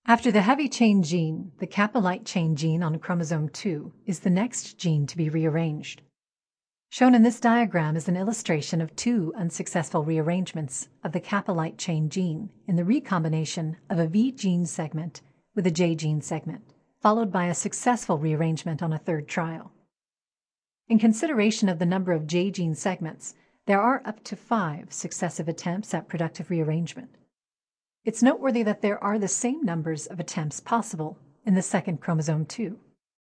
After the heavy chain gene, the kappa light chain gene on chromosome 2 is the next gene to be rearranged. Shown in this diagram is an illustration of two unsuccessful rearrangements of the kappa light chain gene in the recombination of a V gene segment with a J gene segment, followed by a successful rearrangement on a third trial. In consideration of the number of J gene segments, there are up to 5 successive attempts at productive rearrangement. It's noteworthy that there are the same numbers of attempts possible in the second chromosome too.